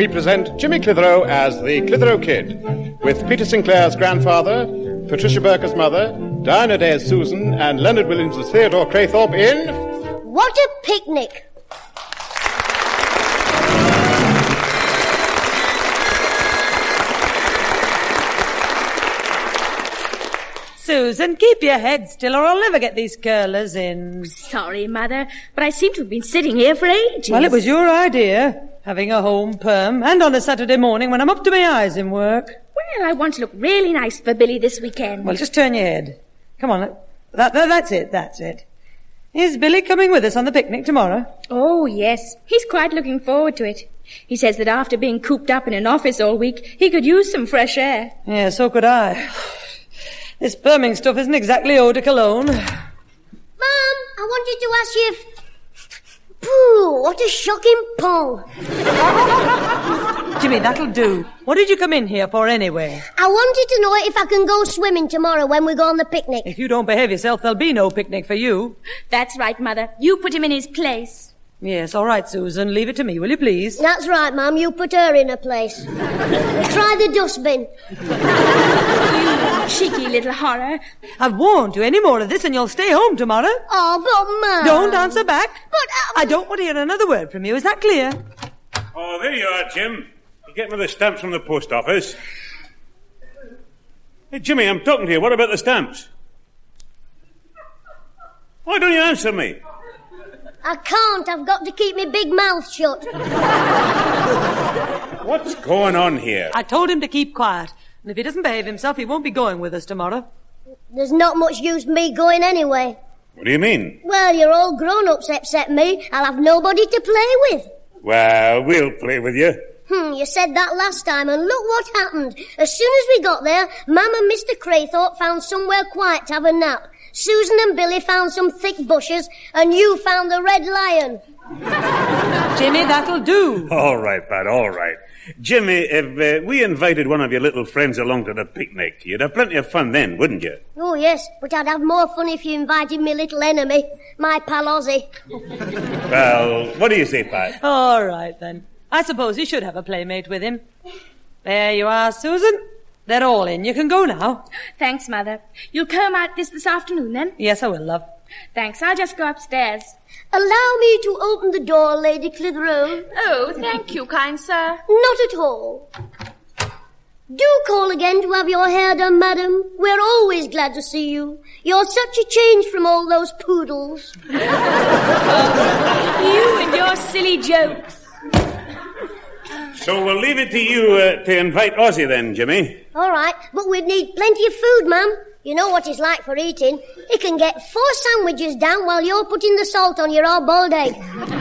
we present Jimmy Clitheroe as the Clitheroe Kid, with Peter Sinclair's grandfather, Patricia Burke as mother, Diana Day as Susan, and Leonard Williams as Theodore Craythorpe in... What a Picnic! Susan, keep your head still or I'll never get these curlers in. Sorry, Mother, but I seem to have been sitting here for ages. Well, it was your idea, having a home perm, and on a Saturday morning when I'm up to my eyes in work. Well, I want to look really nice for Billy this weekend. Well, just turn your head. Come on, that's it. Is Billy coming with us on the picnic tomorrow? Oh, yes. He's quite looking forward to it. He says that after being cooped up in an office all week, he could use some fresh air. Yeah, so could I. This perming stuff isn't exactly eau de cologne. Mum, I wanted to ask you if... Pooh, what a shocking pull. Jimmy, that'll do. What did you come in here for anyway? I wanted to know if I can go swimming tomorrow when we go on the picnic. If you don't behave yourself, there'll be no picnic for you. That's right, Mother. You put him in his place. Yes, all right, Susan. Leave it to me, will you please? That's right, Mum. You put her in her place. Try the dustbin. You cheeky little horror. I've warned you. Any more of this and you'll stay home tomorrow. Oh, but Mum... Don't answer back. But... I don't want to hear another word from you. Is that clear? Oh, there you are, Jim. You get me the stamps from the post office. Hey, Jimmy, I'm talking to you. What about the stamps? Why don't you answer me? I can't. I've got to keep my big mouth shut. What's going on here? I told him to keep quiet. And if he doesn't behave himself, he won't be going with us tomorrow. There's not much use me going anyway. What do you mean? Well, you're all grown-ups except me. I'll have nobody to play with. Well, we'll play with you. You said that last time, and look what happened. As soon as we got there, Mum and Mr. Craythorpe found somewhere quiet to have a nap. Susan and Billy found some thick bushes, and you found the Red Lion. Jimmy, that'll do. All right, Pat, all right. Jimmy, if we invited one of your little friends along to the picnic, you'd have plenty of fun then, wouldn't you? Oh, yes, but I'd have more fun if you invited me little enemy, my pal Ozzy. Well, what do you say, Pat? All right, then. I suppose he should have a playmate with him. There you are, Susan. They're all in. You can go now. Thanks, Mother. You'll comb out this afternoon, then? Yes, I will, love. Thanks. I'll just go upstairs. Allow me to open the door, Lady Clitheroe. Oh, thank you, kind sir. Not at all. Do call again to have your hair done, madam. We're always glad to see you. You're such a change from all those poodles. You and your silly jokes. So we'll leave it to you to invite Ozzy then, Jimmy. All right, but we'd need plenty of food, ma'am. You know what he's like for eating. He can get 4 sandwiches down while you're putting the salt on your hard-boiled egg.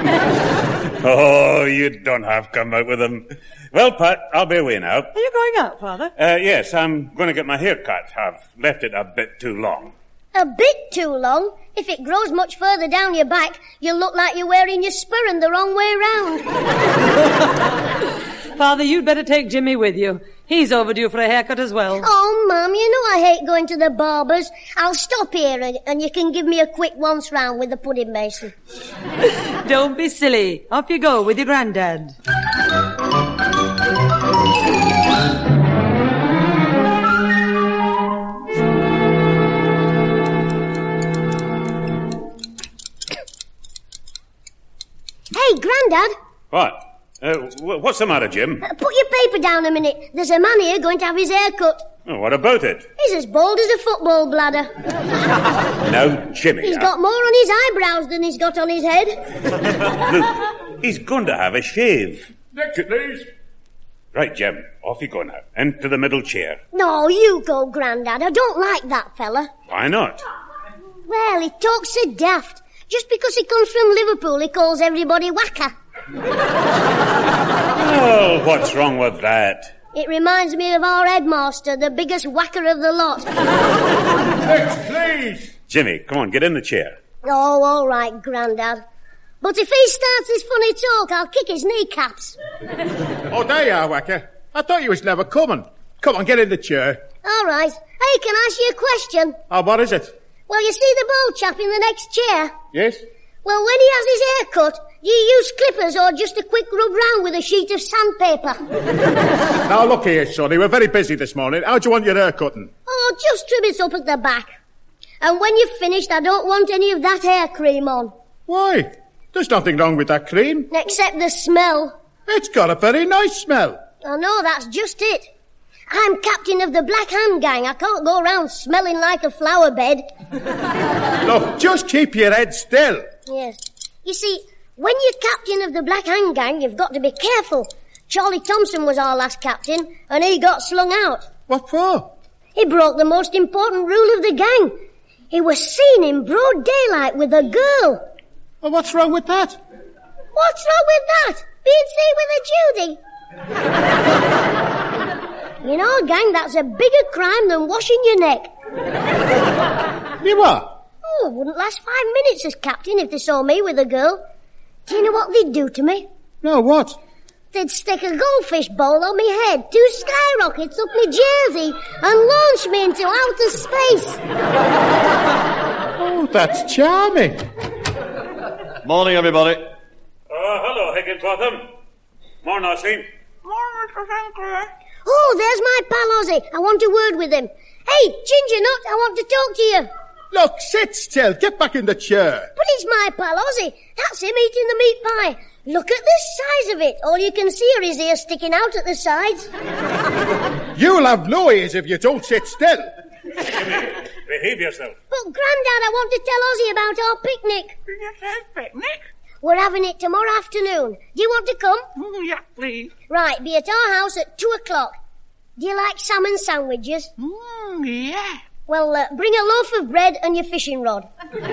Oh, you don't have come out with them. Well, Pat, I'll be away now. Are you going out, Father? Yes, I'm going to get my hair cut. I've left it a bit too long. A bit too long? If it grows much further down your back, you'll look like you're wearing your spurring the wrong way round. Father, you'd better take Jimmy with you. He's overdue for a haircut as well. Oh, Mum, you know I hate going to the barber's. I'll stop here and you can give me a quick once round with the pudding basin. Don't be silly. Off you go with your granddad. Hey, Grandad. What? What's the matter, Jim? Put your paper down a minute. There's a man here going to have his hair cut. Oh, what about it? He's as bald as a football bladder. Now, Jimmy... He's got more on his eyebrows than he's got on his head. Look, he's going to have a shave. Next, please. Right, Jim, off you go now. Into the middle chair. No, you go, Grandad. I don't like that fella. Why not? Well, he talks so daft. Just because he comes from Liverpool, he calls everybody whacker. Oh, what's wrong with that? It reminds me of our headmaster, the biggest whacker of the lot. Next, please. Jimmy, come on, get in the chair. Oh, all right, Grandad. But if he starts his funny talk, I'll kick his kneecaps. Oh, there you are, Wacker. I thought you was never coming. Come on, get in the chair. All right. Hey, can I ask you a question? Oh, what is it? Well, you see the bald chap in the next chair? Yes? Well, when he has his hair cut, Do you use clippers or just a quick rub round with a sheet of sandpaper? Now, look here, sonny. We're very busy this morning. How do you want your hair cutting? Oh, just trim it up at the back. And when you've finished, I don't want any of that hair cream on. Why? There's nothing wrong with that cream. Except the smell. It's got a very nice smell. I know, that's just it. I'm captain of the Black Hand Gang. I can't go around smelling like a flower bed. Look, just keep your head still. Yes. You see, when you're captain of the Black Hand Gang, you've got to be careful. Charlie Thompson was our last captain, and he got slung out. What for? He broke the most important rule of the gang. He was seen in broad daylight with a girl. Well, what's wrong with that? What's wrong with that? Being seen with a Judy? In our gang, that's a bigger crime than washing your neck. You what? Oh, it wouldn't last 5 minutes as captain if they saw me with a girl. Do you know what they'd do to me? No, what? They'd stick a goldfish bowl on me head, 2 skyrockets up me jersey, and launch me into outer space. Oh, that's charming. Morning, everybody. Hello, Higginbotham. Morning, Ossie. Oh, there's my pal Ozzy. I want a word with him. Hey, Ginger Nut, I want to talk to you. Look, sit still. Get back in the chair. But it's my pal Ozzy. That's him eating the meat pie. Look at the size of it. All you can see are his ears sticking out at the sides. You'll have no ears if you don't sit still. Jimmy, behave yourself. But, Grandad, I want to tell Ozzy about our picnic. Picnic? We're having it tomorrow afternoon. Do you want to come? Yeah, please. Right, be at our house at 2:00. Do you like salmon sandwiches? Yeah. Well, bring a loaf of bread and your fishing rod.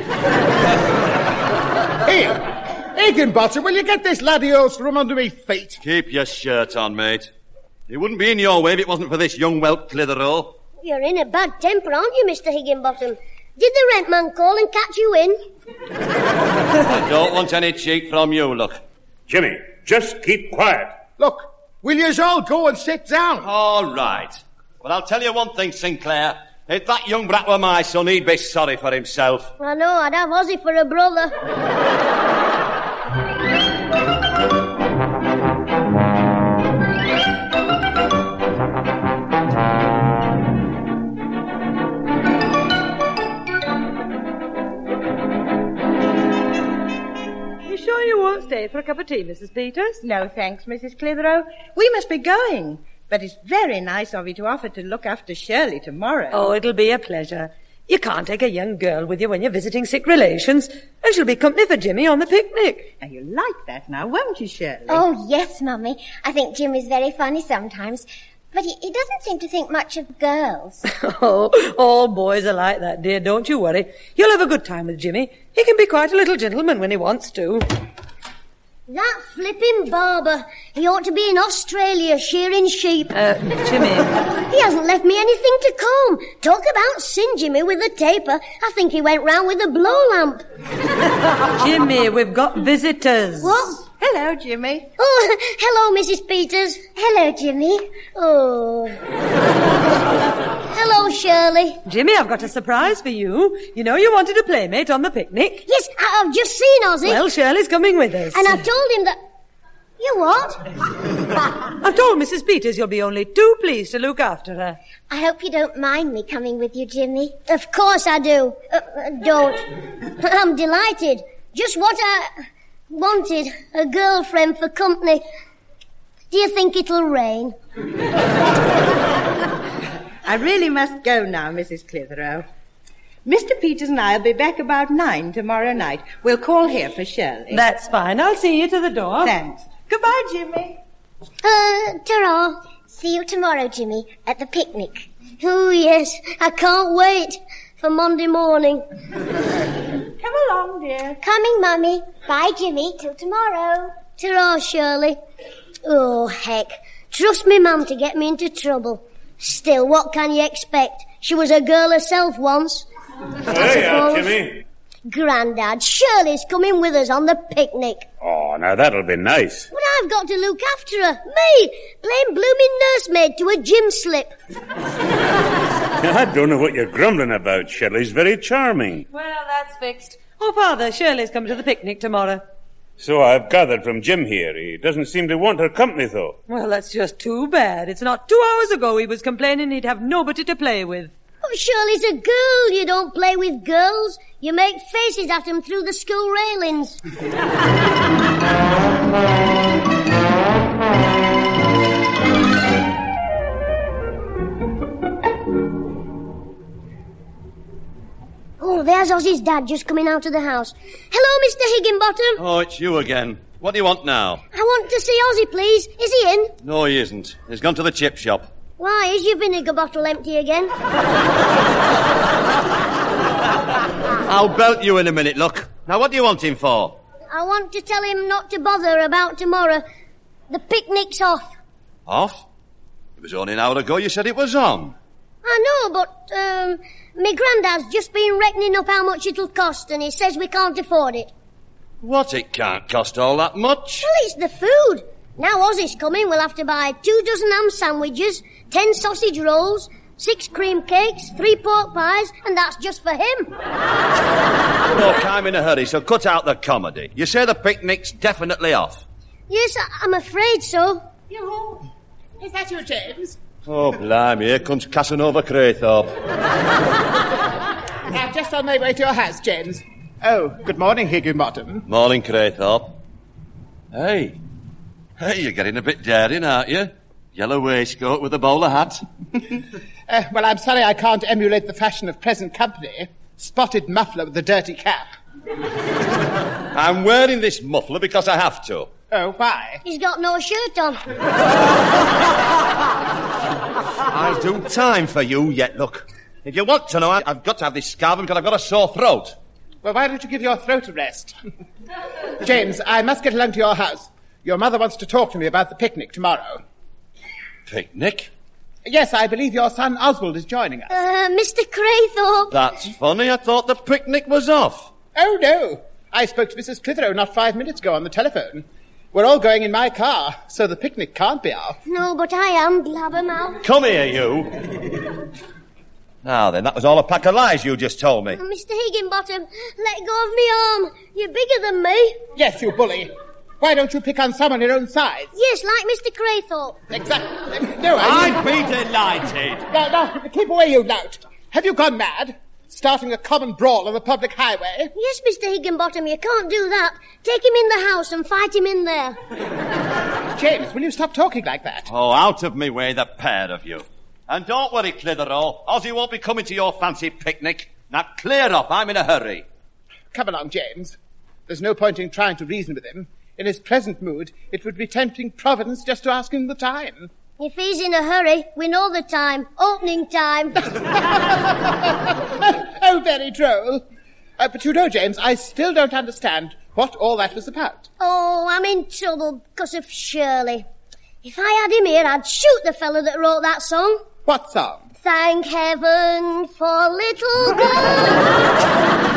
Here, Higginbotham, will you get this laddie else from under me feet? Keep your shirt on, mate. He wouldn't be in your way if it wasn't for this young whelp Clitheroe. You're in a bad temper, aren't you, Mr. Higginbotham? Did the rent man call and catch you in? I don't want any cheek from you, look. Jimmy, just keep quiet. Look, will yous all go and sit down? All right. Well, I'll tell you one thing, Sinclair. If that young brat were my son, he'd be sorry for himself. I know, I'd have Ozzy for a brother. You sure you won't stay for a cup of tea, Mrs. Peters? No, thanks, Mrs. Clitheroe. We must be going. But it's very nice of you to offer to look after Shirley tomorrow. Oh, it'll be a pleasure. You can't take a young girl with you when you're visiting sick relations, and she'll be company for Jimmy on the picnic. Now, you like that now, won't you, Shirley? Oh, yes, Mummy. I think Jimmy's very funny sometimes. But he doesn't seem to think much of girls. Oh, all boys are like that, dear. Don't you worry. You'll have a good time with Jimmy. He can be quite a little gentleman when he wants to. That flipping barber. He ought to be in Australia shearing sheep. Jimmy. He hasn't left me anything to comb. Talk about singeing me with a taper. I think he went round with a blow lamp. Jimmy, we've got visitors. What? Hello, Jimmy. Oh, hello, Mrs. Peters. Hello, Jimmy. Oh. Hello, Shirley. Jimmy, I've got a surprise for you. You know you wanted a playmate on the picnic? Yes, I've just seen Ozzy. Well, Shirley's coming with us. And I told him that... You what? I've told Mrs. Peters you'll be only too pleased to look after her. I hope you don't mind me coming with you, Jimmy. Of course I do. Don't. I'm delighted. Just what I wanted. A girlfriend for company. Do you think it'll rain? I really must go now, Mrs. Clitheroe. Mr. Peters and I'll be back about 9 tomorrow night. We'll call here for Shirley. That's fine. I'll see you to the door. Thanks. Goodbye, Jimmy. Ta-ra. See you tomorrow, Jimmy, at the picnic. Oh, yes. I can't wait for Monday morning. Come along, dear. Coming, Mummy. Bye, Jimmy. Till tomorrow. Ta-ra, Shirley. Oh, heck. Trust me, Mum, to get me into trouble. Still, what can you expect? She was a girl herself once. Hey, Jimmy. Grandad, Shirley's coming with us on the picnic. Oh, now that'll be nice. But I've got to look after her. Me, plain blooming nursemaid to a gym slip. I don't know what you're grumbling about. Shirley's very charming. Well, that's fixed. Oh, Father, Shirley's coming to the picnic tomorrow. So I've gathered from Jim here. He doesn't seem to want her company, though. Well, that's just too bad. It's not 2 hours ago he was complaining he'd have nobody to play with. Oh, Shirley's a girl. You don't play with girls. You make faces at them through the school railings. Oh, there's Ozzy's dad just coming out of the house. Hello, Mr. Higginbottom. Oh, it's you again. What do you want now? I want to see Ozzy, please. Is he in? No, he isn't. He's gone to the chip shop. Why, is your vinegar bottle empty again? I'll belt you in a minute, look. Now, what do you want him for? I want to tell him not to bother about tomorrow. The picnic's off. Off? It was only an hour ago you said it was on. I know, but, my granddad's just been reckoning up how much it'll cost, and he says we can't afford it. What? It can't cost all that much? Well, it's the food. Now Ozzy's coming, we'll have to buy 2 dozen ham sandwiches, 10 sausage rolls, 6 cream cakes, 3 pork pies, and that's just for him. Look, I'm in a hurry, so cut out the comedy. You say the picnic's definitely off? Yes, I'm afraid so. Yoo-hoo! Is that you, James? Oh, blimey, here comes Casanova Craythorpe. I'm just on my way to your house, James. Oh, good morning, Higginbottom. Morning, Craythorpe. Hey, you're getting a bit daring, aren't you? Yellow waistcoat with a bowler hat. Well, I'm sorry I can't emulate the fashion of present company. Spotted muffler with a dirty cap. I'm wearing this muffler because I have to. Oh, why? He's got no shirt on. I'll do time for you yet, look. If you want to know, I've got to have this scarf because I've got a sore throat. Well, why don't you give your throat a rest? James, I must get along to your house. Your mother wants to talk to me about the picnic tomorrow. Picnic? Yes, I believe your son Oswald is joining us. Mr. Craythorpe. That's funny. I thought the picnic was off. Oh, no. I spoke to Mrs. Clitheroe not 5 minutes ago on the telephone. We're all going in my car, so the picnic can't be off. No, but I am, blabbermouth. Come here, you. Now then, that was all a pack of lies you just told me. Mr. Higginbottom, let go of me arm. You're bigger than me. Yes, you bully. Why don't you pick on someone your own size? Yes, like Mr. Craythorpe. Exactly. No, I'd be delighted. No, keep away, you lout. Have you gone mad? Starting a common brawl on the public highway? Yes, Mr. Higginbottom, you can't do that. Take him in the house and fight him in there. James, will you stop talking like that? Oh, out of me way, the pair of you. And don't worry, Clitheroe. Ozzy won't be coming to your fancy picnic. Now clear off, I'm in a hurry. Come along, James. There's no point in trying to reason with him. In his present mood, it would be tempting Providence just to ask him the time. If he's in a hurry, we know the time. Opening time. Oh, very droll. But you know, James, I still don't understand what all that was about. Oh, I'm in trouble because of Shirley. If I had him here, I'd shoot the fella that wrote that song. What song? Thank heaven for little girls.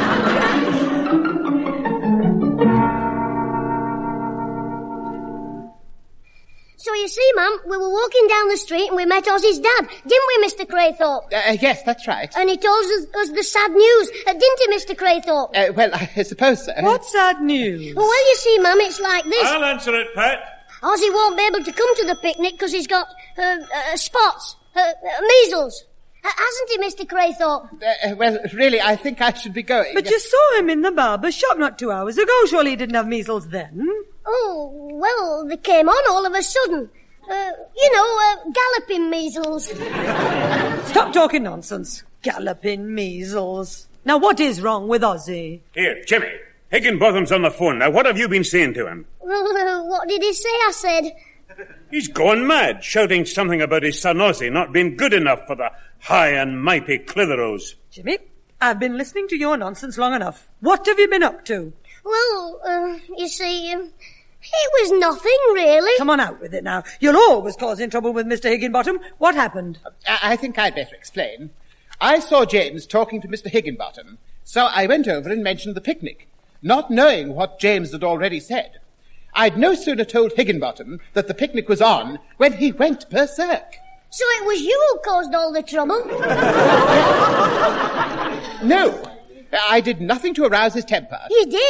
So you see, Mum, we were walking down the street and we met Ozzy's dad, didn't we, Mr. Craythorpe? Yes, that's right. And he told us the sad news, didn't he, Mr. Craythorpe? Well, I suppose so. What sad news? Well, you see, Mum, it's like this. I'll answer it, Pat. Ozzy won't be able to come to the picnic because he's got spots, measles. Hasn't he, Mr. Craythorpe? Well, really, I think I should be going. But you saw him in the barber's shop not 2 hours ago. Surely he didn't have measles then. Oh, well, they came on all of a sudden. Galloping measles. Stop talking nonsense. Galloping measles. Now, what is wrong with Ozzy? Here, Jimmy. Higginbottom's on the phone. Now, what have you been saying to him? Well, what did he say? I said. He's gone mad, shouting something about his son Ozzy not being good enough for the high and mighty Clitheroes. Jimmy, I've been listening to your nonsense long enough. What have you been up to? Well, you see, it was nothing, really. Come on out with it now. You're always causing trouble with Mr. Higginbottom. What happened? I think I'd better explain. I saw James talking to Mr. Higginbottom, so I went over and mentioned the picnic, not knowing what James had already said. I'd no sooner told Higginbottom that the picnic was on when he went berserk. So it was you who caused all the trouble? No, I did nothing to arouse his temper. You did.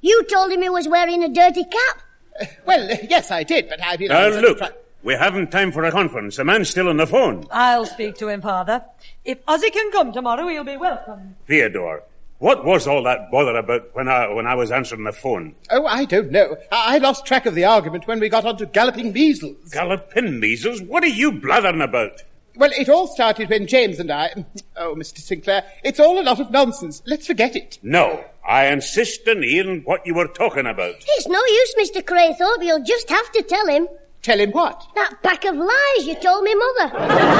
You told him he was wearing a dirty cap. Well, yes, I did, but I... Now, look, we haven't time for a conference. The man's still on the phone. I'll speak to him, Father. If Ozzy can come tomorrow, he'll be welcome. Theodore, what was all that bother about when I was answering the phone? Oh, I don't know. I lost track of the argument when we got on to galloping measles. Galloping measles? What are you blathering about? Well, it all started when James and I... Oh, Mr. Sinclair, it's all a lot of nonsense. Let's forget it. No, I insist on hearing what you were talking about. It's no use, Mr. Craythorpe. You'll just have to tell him. Tell him what? That pack of lies you told me, Mother.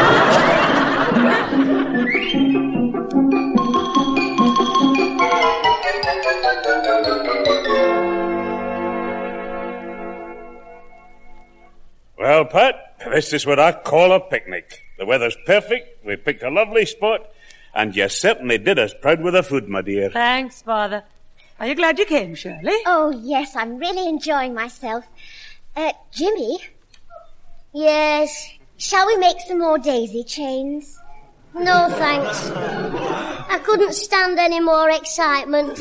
Well, Pat, this is what I call a picnic. The weather's perfect, we picked a lovely spot, and you certainly did us proud with the food, my dear. Thanks, Father. Are you glad you came, Shirley? Oh, yes, I'm really enjoying myself. Jimmy? Yes. Shall we make some more daisy chains? No, thanks. I couldn't stand any more excitement.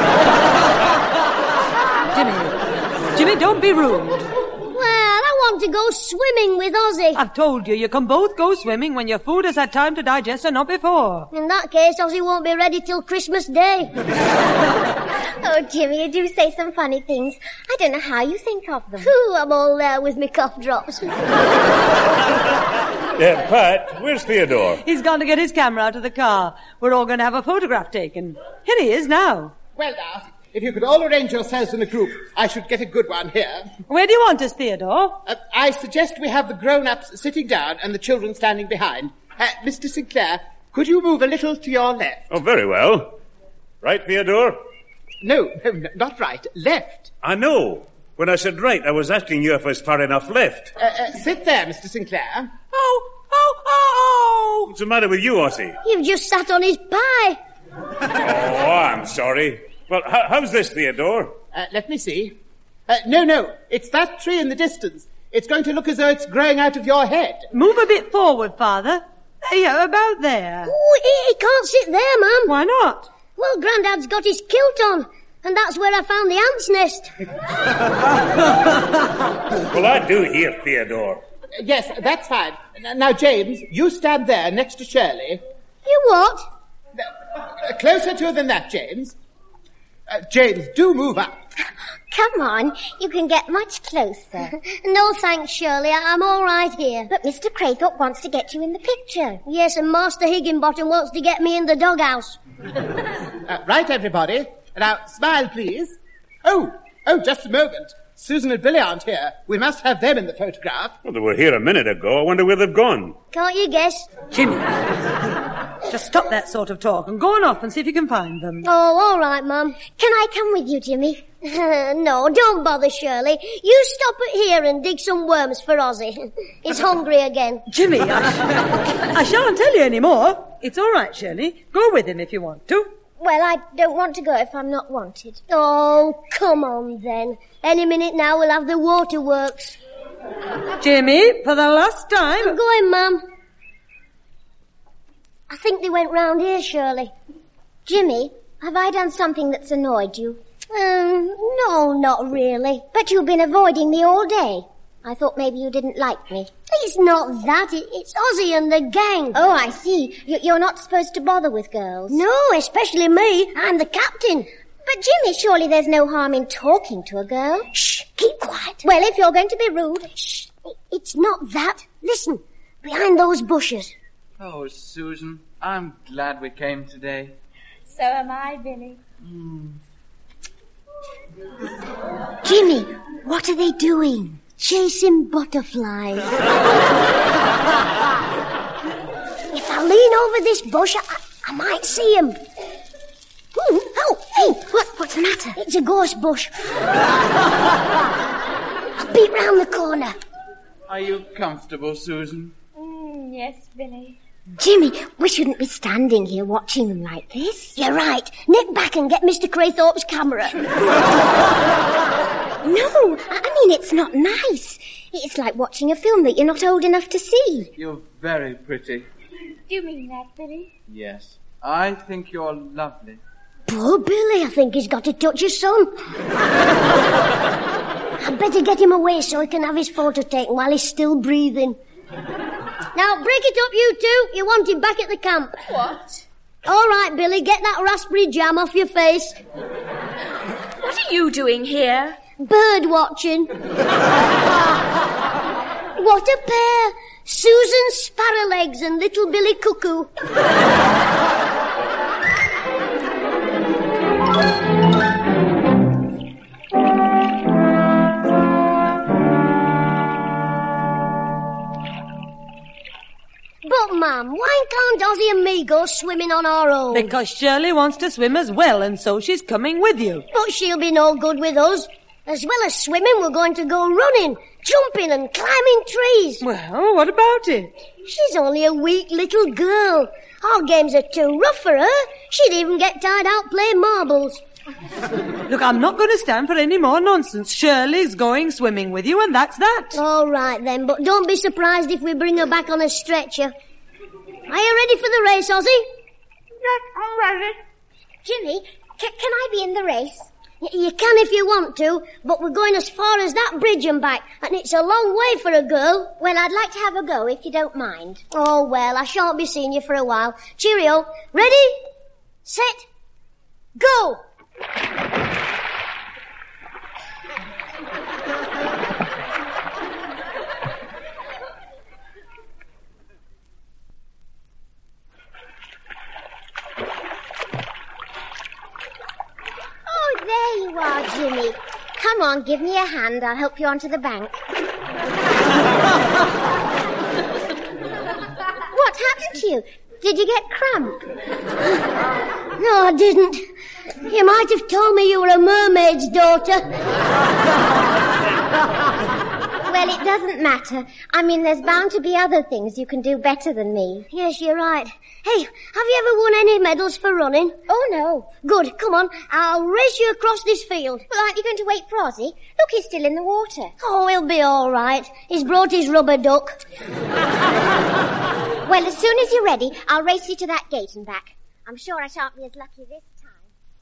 Jimmy, don't be rude. Well, I want to go swimming with Ozzy. I've told you, you can both go swimming when your food has had time to digest and not before. In that case, Ozzy won't be ready till Christmas Day. Oh, Jimmy, you do say some funny things. I don't know how you think of them. Ooh, I'm all there with me cough drops. Pat, where's Theodore? He's gone to get his camera out of the car. We're all going to have a photograph taken. Here he is now. Well, now, if you could all arrange yourselves in a group, I should get a good one here. Where do you want us, Theodore? I suggest we have the grown-ups sitting down and the children standing behind. Mr. Sinclair, could you move a little to your left? Oh, very well. Right, Theodore? No, not right. Left. I know. When I said right, I was asking you if I was far enough left. Sit there, Mr. Sinclair. Oh! What's the matter with you, Ozzy? You've just sat on his pie. Oh, I'm sorry. Well, how's this, Theodore? Let me see. No, it's that tree in the distance. It's going to look as though it's growing out of your head. Move a bit forward, Father. Yeah, about there. Oh, he can't sit there, Mum. Why not? Well, Grandad's got his kilt on, and that's where I found the ant's nest. Well, I do hear Theodore. Yes, that's fine. Now, James, you stand there next to Shirley. You what? Closer to her than that, James. James, do move up. Come on, you can get much closer. No, thanks, Shirley. I'm all right here. But Mr. Craythorpe wants to get you in the picture. Yes, and Master Higginbottom wants to get me in the doghouse. Right, everybody. Now, smile, please. Oh, just a moment. Susan and Billy aren't here. We must have them in the photograph. Well, they were here a minute ago. I wonder where they've gone. Can't you guess? Jimmy, just stop that sort of talk and go on off and see if you can find them. Oh, all right, Mum. Can I come with you, Jimmy? No, don't bother, Shirley. You stop it here and dig some worms for Ozzy. He's hungry again. Jimmy, I shan't tell you any more. It's all right, Shirley. Go with him if you want to. Well, I don't want to go if I'm not wanted. Oh, come on then. Any minute now we'll have the waterworks. Jimmy, for the last time. I'm going, Mum. I think they went round here, Shirley. Jimmy, have I done something that's annoyed you? No, not really. But you've been avoiding me all day. I thought maybe you didn't like me. It's not that. It's Ozzy and the gang. Oh, I see. You're not supposed to bother with girls. No, especially me. I'm the captain. But, Jimmy, surely there's no harm in talking to a girl. Shh, keep quiet. Well, if you're going to be rude... Shh, it's not that. Listen, behind those bushes. Oh, Susan, I'm glad we came today. So am I, Billy. Jimmy, what are they doing? Chasing butterflies. If I lean over this bush, I might see him. Oh, hey, what's the matter? It's a gorse bush. I'll peep round the corner. Are you comfortable, Susan? Yes, Billy. Jimmy, we shouldn't be standing here watching them like this. You're right. Nip back and get Mr. Craythorpe's camera. No, I mean, it's not nice. It's like watching a film that you're not old enough to see. You're very pretty. Do you mean that, Billy? Yes. I think you're lovely. Poor Billy, I think he's got a touch of sun. I'd better get him away so he can have his photo taken while he's still breathing. Now, break it up, you two. You want him back at the camp. What? All right, Billy, get that raspberry jam off your face. What are you doing here? Bird watching. What a pair. Susan Sparrowlegs and little Billy Cuckoo. But, Mum, why can't Ozzy and me go swimming on our own? Because Shirley wants to swim as well, and so she's coming with you. But she'll be no good with us. As well as swimming, we're going to go running, jumping and climbing trees. Well, what about it? She's only a weak little girl. Our games are too rough for her. She'd even get tired out playing marbles. Look, I'm not going to stand for any more nonsense. Shirley's going swimming with you, and that's that. All right, then, but don't be surprised if we bring her back on a stretcher. Are you ready for the race, Ozzy? Yes, I'm ready. Jimmy, can I be in the race? You can if you want to, but we're going as far as that bridge and back, and it's a long way for a girl. Well, I'd like to have a go if you don't mind. Oh, well, I shan't be seeing you for a while. Cheerio. Ready? Set. Go! Oh, there you are, Jimmy. Come on, give me a hand. I'll help you onto the bank. What happened to you? Did you get cramp? No, I didn't. You might have told me you were a mermaid's daughter. Well, it doesn't matter. I mean, there's bound to be other things you can do better than me. Yes, you're right. Hey, have you ever won any medals for running? Oh, no. Good, come on. I'll race you across this field. Well, aren't you going to wait for Ozzy? Look, he's still in the water. Oh, he'll be all right. He's brought his rubber duck. Well, as soon as you're ready, I'll race you to that gate and back. I'm sure I shan't be as lucky this time.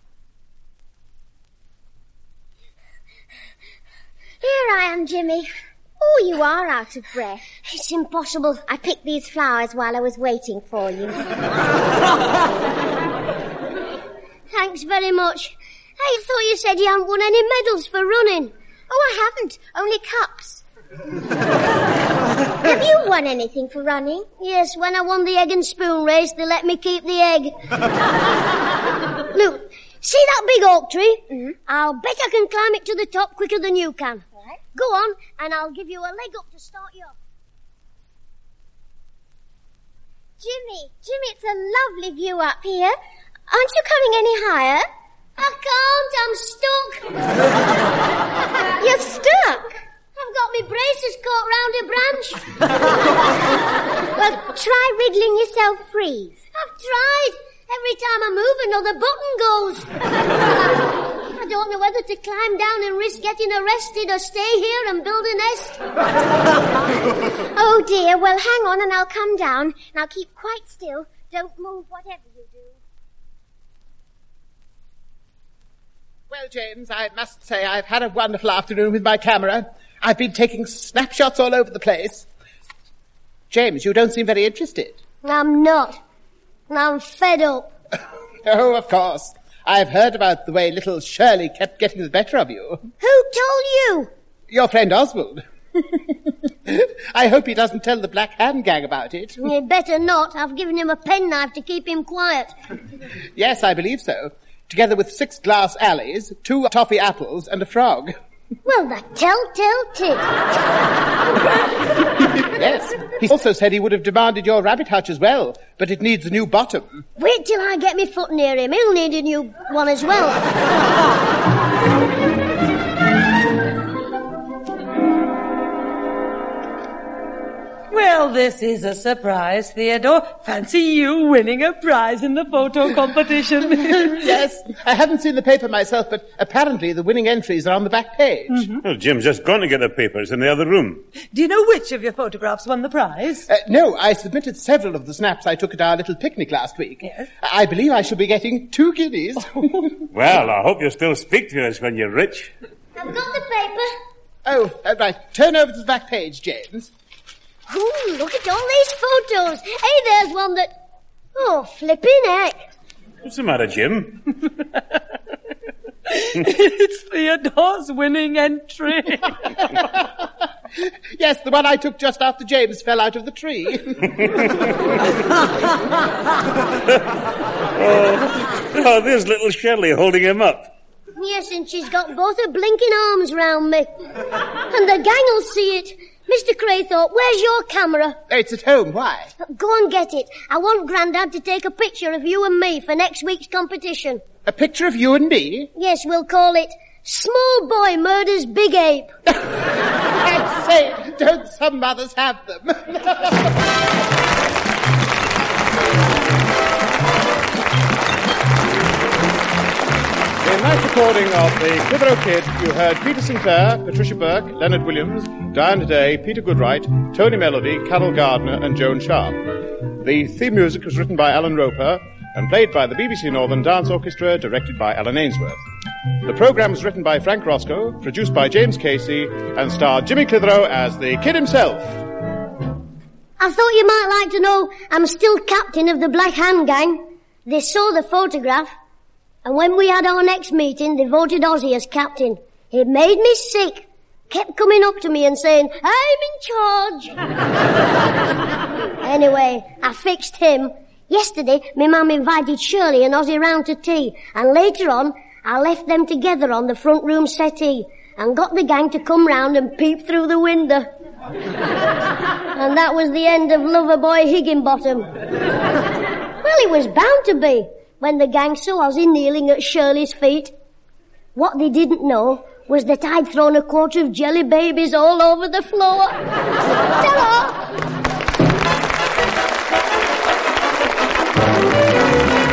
Here I am, Jimmy. Oh, you are out of breath. It's impossible. I picked these flowers while I was waiting for you. Thanks very much. Hey, I thought you said you hadn't won any medals for running. Oh, I haven't. Only cups. Have you won anything for running? Yes, when I won the egg and spoon race, they let me keep the egg. Look, see that big oak tree? Mm-hmm. I'll bet I can climb it to the top quicker than you can. Right. Go on, and I'll give you a leg up to start you off. Jimmy, it's a lovely view up here. Aren't you coming any higher? I can't, I'm stuck. You're stuck? I've got my braces caught round a branch. Well, try wriggling yourself free. I've tried. Every time I move, another button goes. I don't know whether to climb down and risk getting arrested or stay here and build a nest. Oh, dear. Well, hang on and I'll come down. Now keep quite still. Don't move whatever you do. Well, James, I must say I've had a wonderful afternoon with my camera. I've been taking snapshots all over the place. James, you don't seem very interested. I'm not. I'm fed up. Oh, of course. I've heard about the way little Shirley kept getting the better of you. Who told you? Your friend Oswald. I hope he doesn't tell the Black Hand gang about it. He'd better not. I've given him a penknife to keep him quiet. Yes, I believe so. Together with 6 glass alleys, 2 toffee apples, and a frog. Well, the telltale tit. Yes. He also said he would have demanded your rabbit hutch as well, but it needs a new bottom. Wait till I get my foot near him. He'll need a new one as well. Well, Well, this is a surprise, Theodore. Fancy you winning a prize in the photo competition. Yes, I haven't seen the paper myself, but apparently the winning entries are on the back page. Mm-hmm. Well, Jim's just gone to get the papers in the other room. Do you know which of your photographs won the prize? No, I submitted several of the snaps I took at our little picnic last week. Yes. I believe I shall be getting 2 guineas. Well, I hope you'll still speak to us when you're rich. I've got the paper. Oh, right. Turn over to the back page, James. Oh, look at all these photos. Hey, there's one that... Oh, flipping heck. What's the matter, Jim? It's Theodore's winning entry. Yes, the one I took just after James fell out of the tree. Oh, there's little Shelley holding him up. Yes, and she's got both her blinking arms round me. And the gang will see it. Mr. Craythorpe, where's your camera? It's at home. Why? Go and get it. I want Grandad to take a picture of you and me for next week's competition. A picture of you and me? Yes, we'll call it Small Boy Murders Big Ape. I say, don't some mothers have them? In that recording of the Clitheroe Kid, you heard Peter Sinclair, Patricia Burke, Leonard Williams, Diana Day, Peter Goodright, Tony Melody, Carol Gardner and Joan Sharp. The theme music was written by Alan Roper and played by the BBC Northern Dance Orchestra, directed by Alan Ainsworth. The programme was written by Frank Roscoe, produced by James Casey, and starred Jimmy Clitheroe as the Kid himself. I thought you might like to know I'm still captain of the Black Hand Gang. They saw the photograph. And when we had our next meeting, they voted Ozzy as captain. It made me sick. Kept coming up to me and saying, I'm in charge. Anyway, I fixed him. Yesterday, my mum invited Shirley and Ozzy round to tea. And later on, I left them together on the front room settee and got the gang to come round and peep through the window. And that was the end of Loverboy Higginbottom. Well, it was bound to be. When the gang saw Ozzy kneeling at Shirley's feet. What they didn't know was that I'd thrown a quarter of jelly babies all over the floor. Ta-ra!